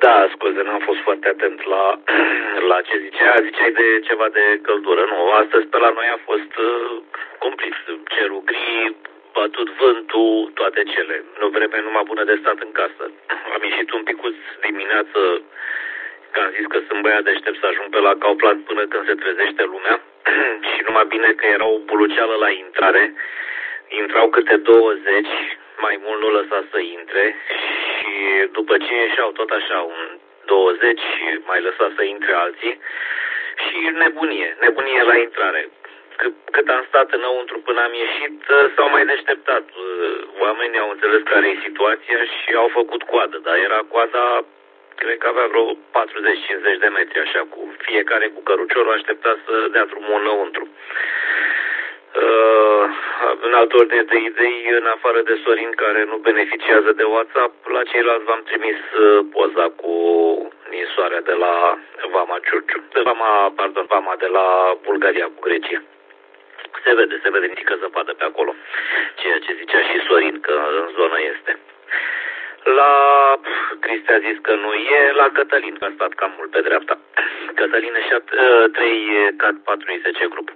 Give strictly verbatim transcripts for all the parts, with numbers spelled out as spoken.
Da, scuze, n-am fost foarte atent la, la ce zicea. Ziceai de ceva de căldură. Nu, astăzi pe la noi a fost uh, complet. Cerul gri, bătut vântul, toate cele. Nu vreme numai bună de stat în casă. Am ieșit un picuț dimineață, că am zis că sunt băiat deștept să ajung pe la Kaufland până când se trezește lumea. Și numai bine că era o buluceală la intrare. Intrau câte douăzeci, mai mult nu lăsa să intre. Și după ce ieșeau tot așa un douăzeci, mai lăsa să intre alții. Și nebunie, nebunie la intrare. C- cât am stat înăuntru până am ieșit, s-au mai deșteptat. Oamenii au înțeles care e situația și au făcut coadă, dar era coada, cred că avea vreo patruzeci cincizeci de metri, așa, cu fiecare cu căruciorul aștepta să dea drumul înăuntru. Uh, în altă ordine de idei, în afară de Sorin, care nu beneficiază de WhatsApp, la ceilalți v-am trimis uh, poza cu ninsoarea de la Vama Ciurciu, de Vama, pardon, Vama de la Bulgaria cu Grecia. Se vede, se vede mică zăpadă pe acolo, ceea ce zicea și Sorin, că în zonă este. La Cristi a zis că nu e, la Cătălin, că a stat cam mult pe dreapta. Cătălin e trei cat patru I S C grup.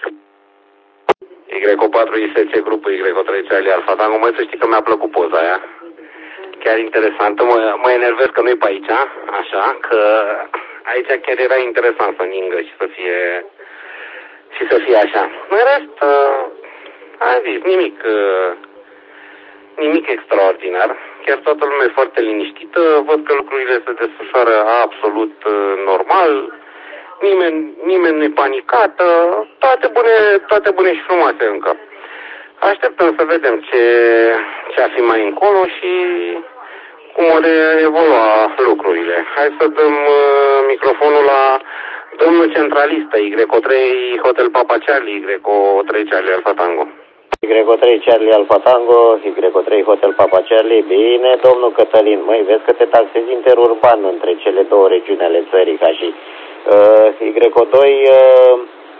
Y patru I S C grupul Y trei Charlie Alpha Tango. Măi, să știi că mi-a plăcut poza aia. Chiar interesantă. Mă, mă enervez că nu-i pe aici, așa, că aici chiar era interesant să ningă și să fie și să fie așa. În rest, uh, am zis, nimic, uh, nimic extraordinar. Chiar toată lumea e foarte liniștită. Văd că lucrurile se desfășoară absolut uh, normal. Nimeni, nimeni nu-i panicată, toate bune, toate bune și frumoase încă. Așteptăm să vedem ce, ce a fi mai încolo și cum vor evolua lucrurile. Hai să dăm uh, microfonul la domnul centralistă, Y trei Hotel Papa Charlie, Y trei Charlie Alpha Tango. Y trei Charlie Alpha Tango, Y trei Hotel Papa Charlie. Bine, domnul Cătălin, măi, vezi că te taxezi interurban între cele două regiuni ale țării, ca și Uh, Y doi, uh,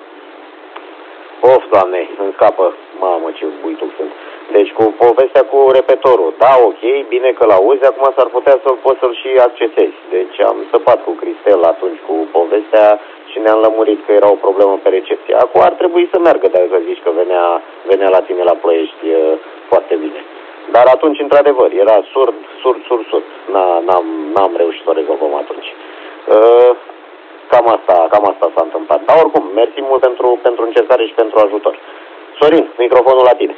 of, Doamne, îmi scapă, mamă, ce buituc sunt. Deci cu povestea cu repetorul, da, ok, bine că l-auzi, acum s-ar putea să poți să-l și accesezi. Deci am săpat cu Cristel atunci cu povestea și ne-am lămurit că era o problemă pe recepție. Acum ar trebui să meargă, dacă zici că venea, venea la tine la Ploiești uh, foarte bine. Dar atunci, într-adevăr, era surd, surd, surd, surd. N-am, n-am reușit să o rezolvăm atunci. Uh, Cam asta, cam asta s-a întâmplat. Dar oricum, mersi mult pentru, pentru încercare și pentru ajutor. Sorin, microfonul la tine.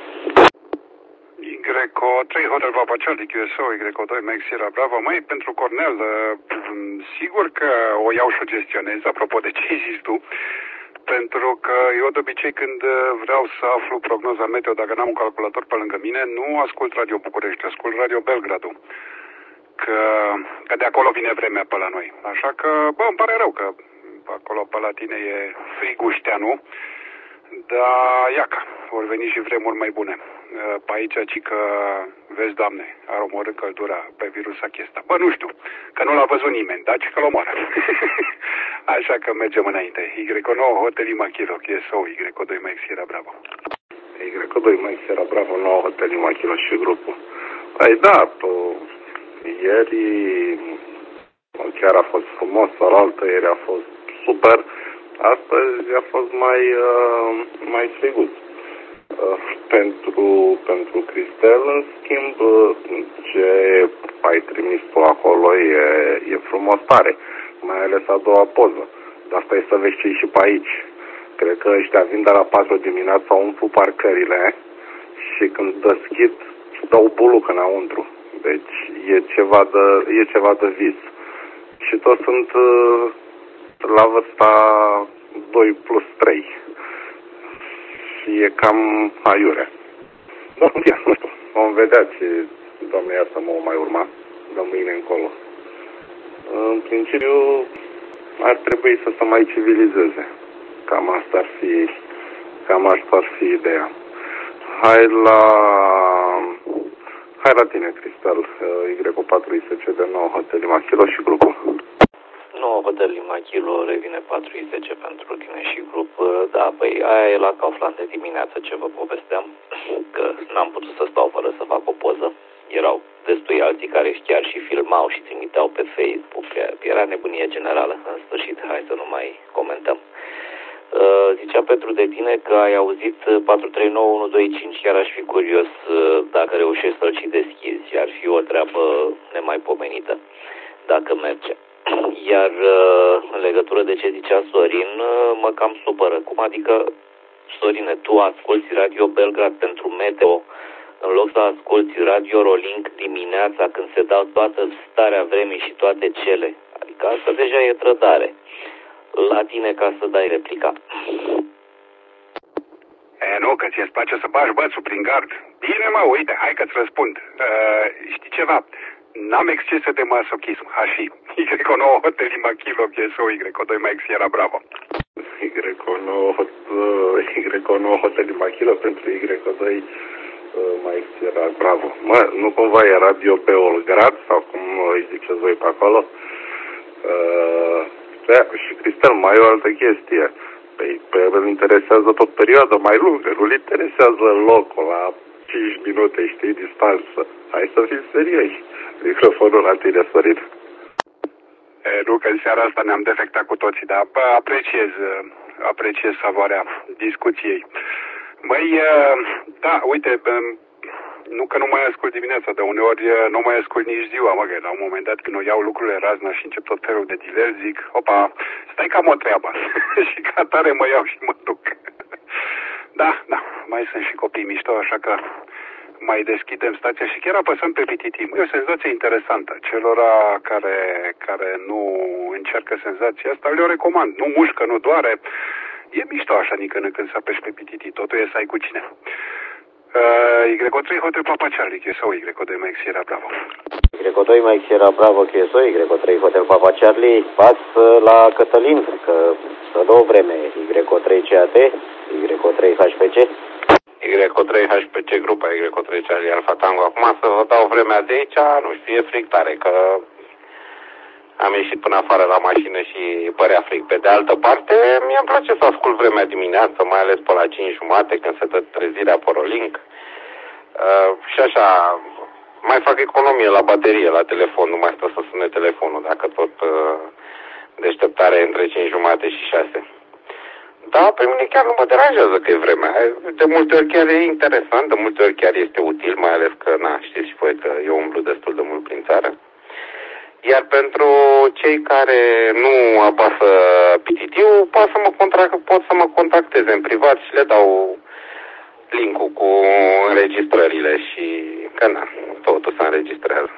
Y trei Hotel Papa Charlie, Q S O, Y doi Max Sierra Bravo. Măi, pentru Cornel, sigur că o iau și o gestionez, apropo de ce ai zis tu, pentru că eu de obicei când vreau să aflu prognoza meteo, dacă n-am un calculator pe lângă mine, nu ascult Radio București, ascult Radio Belgradu. Că, că de acolo vine vremea pe la noi. Așa că, bă, îmi pare rău că acolo pe la tine e frigușteanu, dar iaca, vor veni și vremuri mai bune. Pe aici, ci că, vezi, Doamne, ar omorâ căldura pe virus acesta. Bă, nu știu, că nu l-a văzut nimeni, dar ci că l-omoară. Așa că mergem înainte. Y nouă Hotel Imachilo, Q S O, Y doi Max Sierra Bravo. Y doi Max Sierra Bravo, nouă Hotel Imachilo și grupul. Păi da, tu... Ieri chiar a fost frumos, alaltă ieri a fost super, astăzi a fost mai, uh, mai friguț. Uh, pentru, pentru Cristel, în schimb, ce ai trimis tu acolo e, e frumos tare, mai ales a doua poză. Dar asta e să vezi ce și pe aici. Cred că ăștia vin de la patru dimineața, umplu parcările și când deschid, dau buluc înăuntru. Deci e ceva de, e ceva de vis. Și toți sunt uh, la vârsta doi plus trei. Și e cam aiure. Da, nu știu. Vom vedea ce, Doamne iartă, mă mai urma de mâine încolo. În principiu ar trebui să se mai civilizeze. Cam asta ar fi, cam asta ar fi ideea. Hai la... Hai la tine, Cristal, Y patru I S C de nouă Hotel Imachilo și grupul. nouă Hotel Imachilo revine patru I S C pentru tine și grup. Da, păi aia e la Kaufland de dimineață ce vă povesteam, că n-am putut să stau fără să fac o poză. Erau destui alții care chiar și filmau și trimiteau pe Facebook că era nebunie generală. În sfârșit, hai să nu mai comentăm. Uh, zicea Petru de tine că ai auzit patru trei nouă unu doi cinci, chiar aș fi curios uh, dacă reușești să-l și deschizi. Ar fi o treabă nemaipomenită, dacă merge. Iar uh, în legătură de ce zicea Sorin, uh, mă cam supără. Cum adică, Sorine, tu asculti Radio Belgrad pentru meteo, în loc să asculti Radio Rolink dimineața când se dau toată starea vremii și toate cele? Adică asta deja e trădare. La tine ca să dai replica. E, nu, că ți-e place să bagi bățul prin gard. Bine, mă, uite, hai că-ți răspund. Uh, știi ceva? N-am excese de masochism, așa. Y nouă Hotel Lima Kilo, Q S O, Y doi Mike Sierra Bravo. Y nouă Hotel Lima Kilo pentru Y doi Mike Sierra Bravo. Mă, nu cumva e Radio pe Olgrad, sau cum îi ziceți voi pe acolo? Uh, da, și Cristel, mai e o altă chestie. Păi, pe el îl interesează tot perioada mai lungă, nu-l interesează locul la cinci minute, știi, distanță. Hai să fim serioși. Microfonul la tine, Sorin. E, nu, că în seara asta ne-am defectat cu toții, dar bă, apreciez, apreciez savoarea discuției. Măi, da, uite, nu că nu mai ascult dimineața, dar uneori nu mai ascult nici ziua, mă, că la un moment dat când o iau lucrurile razna și încep tot felul de diler, zic, opa, stai cam o treabă. Și ca tare mă iau și mă duc. Da, da, mai sunt și copii mișto, așa că mai deschidem stația și chiar apăsăm pe P T T. E o senzație interesantă. Celora care, care nu încearcă senzația asta, le-o recomand. Nu mușcă, nu doare. E mișto așa nicănă când să apeși pe P T T. Totul e să ai cu cine. Uh, Y trei Hotel Papa Charlie, Q S O, Y doi Mike Sierra Bravo. Y doi Mike Sierra Bravo, Q S O, Y trei Hotel Papa Charlie. Pas la Cătălin, că să dă o vreme. Y trei C A T, Y trei H P C. Y trei H P C grupa, Y trei Charlie Alpha Tango. Acum să vă dau vremea de aici, nu știu, e fric tare, că am ieșit până afară la mașină și părea fric. Pe de altă parte, mie îmi place să ascult vremea dimineață, mai ales pe la cinci jumate, când se dă trezirea pe Rolink. Uh, și așa, mai fac economie la baterie, la telefon, nu mai stă să sune telefonul, dacă tot uh, deșteptare între cinci jumate și șase. Da, pe mine chiar nu mă deranjează că e vremea. De multe ori chiar e interesant, de multe ori chiar este util, mai ales că, na, știți și voi că eu umblu destul de mult prin țară. Iar pentru cei care nu apasă P T T-ul, pot să mă, contract, pot să mă contacteze în privat și le dau link-ul cu înregistrările și că na, totul se înregistrează.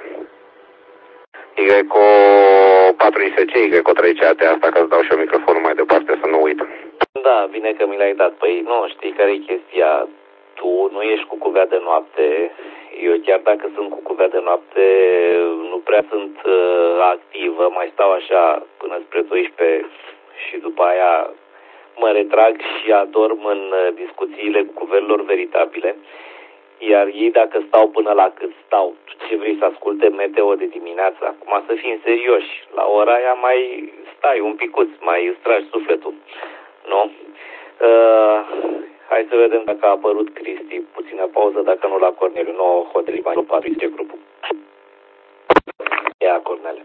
Y patru I S C, Y trei C A T, asta ca să dau și eu microfonul mai departe, să nu uit. Da, bine că mi l-ai dat. Păi nu, știi care e chestia? Tu nu ești cu cuvea de noapte. Eu chiar dacă sunt cu cuvea de noapte, nu prea sunt uh, activă. Mai stau așa până spre doisprezece și după aia mă retrag și adorm în uh, discuțiile cu cuvelor veritabile. Iar ei, dacă stau până la cât stau, ce vrei să asculte meteo de dimineață? Acum să fim serioși. La ora aia mai stai un picuț, mai îți tragi sufletul. Nu? Uh, hai să vedem dacă a apărut Cristi. Puțină pauză, dacă nu la Corneliu. nouă Hotel Lima patru ce grupul. Ia, Cornele.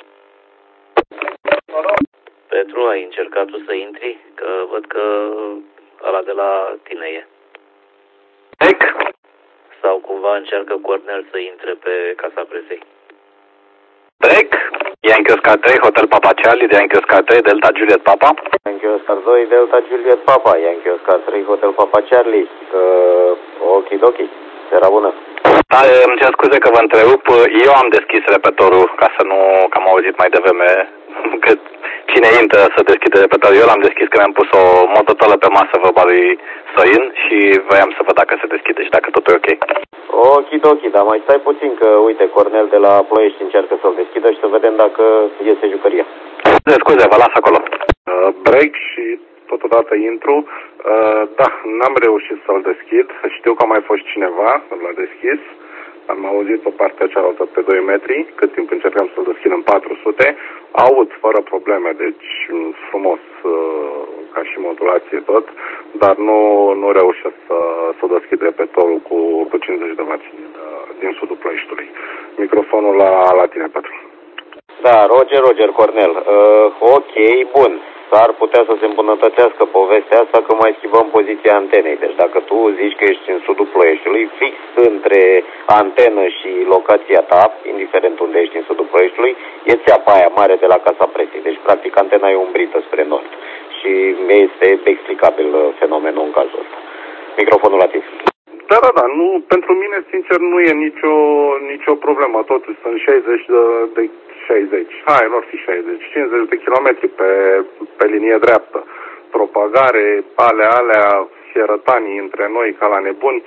Petru, ai încercat tu să intri? Că văd că ăla de la tine e. Ec? Sau cumva încearcă Cornel să intre pe Casa Presei. Trec, Yankee Oscar trei, Hotel Papa Charlie, Yankee Oscar trei, Delta Juliet Papa. Yankee Oscar doi, Delta Juliet Papa, Yankee Oscar trei, Hotel Papa Charlie. Uh, okidoki, seara bună. Da, îmi cer scuze că vă întrerup, eu am deschis repetorul, ca să nu, că am auzit mai devreme că cine intră să deschide repetorul. Eu l-am deschis că mi-am pus o mototolă pe masă vorba lui Sorin și voiam să văd dacă se deschide și dacă totul e ok. Okidoki, dar mai stai puțin că, uite, Cornel de la Ploiești încearcă să-l deschidă și să vedem dacă iese jucăria. Scuze, scuze, vă las acolo. Uh, break și totodată intru. Uh, da, n-am reușit să-l deschid. Știu că a mai fost cineva, l-a deschis. Am auzit pe partea cealaltă pe doi metri, cât timp încercam să-l deschid în patru sute. Aud fără probleme, deci frumos uh, ca și modulație tot, dar nu, nu reușesc să, să deschid repetorul cu, cu cincizeci de watt din sudul Ploieștiului. Microfonul la, la tine, Petru. Da, Roger, Roger, Cornel. Uh, ok, bun. S-ar putea să se îmbunătățească povestea asta că mai schimbăm poziția antenei. Deci dacă tu zici că ești în sudul Ploieștiului, fix între antenă și locația ta, indiferent unde ești în sudul Ploieștiului, e țeapa aia mare de la Casa Presei. Deci practic antena e umbrită spre nord. Și este explicabil fenomenul în cazul ăsta. Microfonul la tine. Da, da, da, nu, pentru mine, sincer, nu e nicio, nicio problemă. Totuși sunt șaizeci de, de șaizeci, hai, nu ar fi șaizeci, cincizeci de kilometri pe, pe linie dreaptă. Propagare, alea, alea, fierătanii între noi ca la nebuni.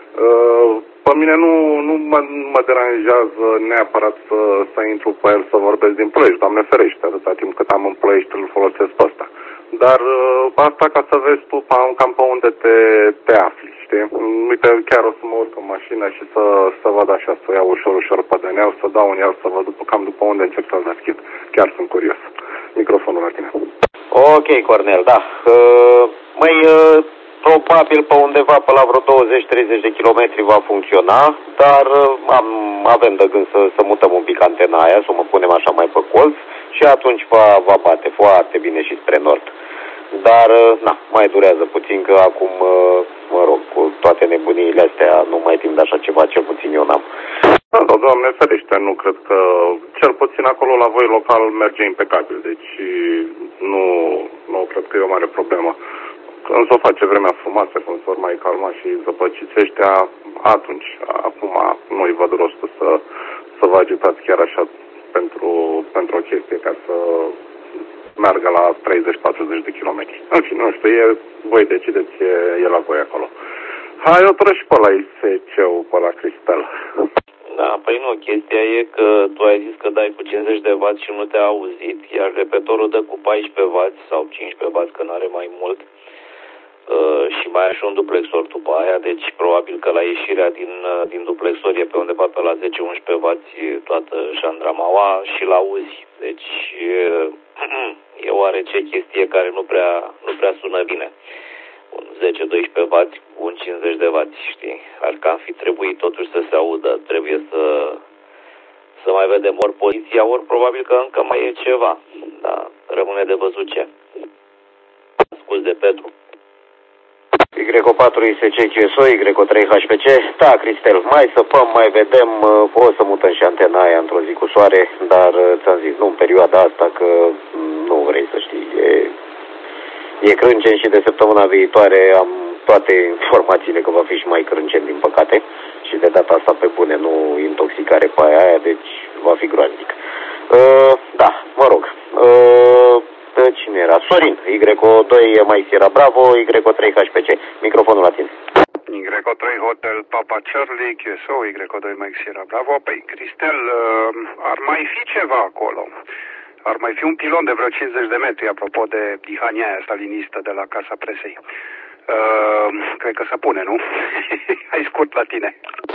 Pe mine nu, nu mă, mă deranjează neapărat să, să intru pe el să vorbesc din Ploiești, Doamne ferește, atâta timp cât am în Ploiești îl folosesc pe ăsta. Dar asta ca să vezi tu cam pe unde te, te afli, știi? Uite, chiar o să mă urc în mașină și să, să văd așa, să iau ușor, ușor pe D N A, să dau un iar, să văd după, cam după unde încep să-l deschid. Chiar sunt curios. Microfonul la tine. Ok, Cornel, da. Uh, mai uh, probabil pe undeva, pe la vreo douăzeci treizeci de kilometri va funcționa, dar uh, am, avem de gând să, să mutăm un pic antena aia, să o mă punem așa mai pe colț și atunci va, va bate foarte bine și spre nord. Dar, na, mai durează puțin că acum, mă rog, cu toate nebuniile astea, nu mai timp de așa ceva, cel puțin eu n-am. Da, da, Doamne ferește, nu cred că, cel puțin acolo la voi local merge impecabil, deci nu, nu cred că e o mare problemă. Când s-o face vremea frumoasă, când s-o mai calma și zăpăciți ăștia, atunci, acum nu-i văd rostul să, să vă agitați chiar așa pentru, pentru o chestie ca să meargă la treizeci patruzeci de kilometri. În fine, nu știu, e, voi decideți, e, e la voi acolo. Hai, o treci pe la I S C-ul, pe la Cristel. Da, păi nu, chestia e că tu ai zis că dai cu cincizeci de watt și nu te-a auzit, iar repetorul dă cu paisprezece watt sau cincisprezece watt, că n-are mai mult. Uh, și mai ai și un duplexor după aia, deci probabil că la ieșirea din, uh, din duplexor e pe undeva pe la zece unsprezece watt toată șandramaua și l-auzi. Deci uh, e oarece chestie care nu prea, nu prea sună bine. Un zece doisprezece watt cu un cincizeci de watt, știi? Ar cam fi trebuit totuși să se audă, trebuie să, să mai vedem ori poziția, ori probabil că încă mai e ceva. Da, rămâne de văzut ce. Ascult de Petru. Y patru I S C Q S O, Y trei H P C. Da, Cristel, mai săpăm, mai vedem, o să mutăm și antena aia într-o zi cu soare, dar ți-am zis, nu în perioada asta, că nu vrei să știi, e, e crâncen și de săptămâna viitoare am toate informațiile că va fi și mai crâncen, din păcate, și de data asta pe bune, nu intoxicare pe aia, deci va fi groaznic. Uh, da, mă rog, uh, cine era? Sorin, Y doi Mike Sierra Bravo, Y trei H P C. Microfonul la tine. Y trei Hotel Papa Charlie, Q S O, Y doi Mike Sierra Bravo. Păi, Cristel, ar mai fi ceva acolo. Ar mai fi un pilon de vreo cincizeci de metri, apropo de dihania aia stalinistă de la Casa Presei. Uh, cred că se pune, nu? Hai scurt la tine.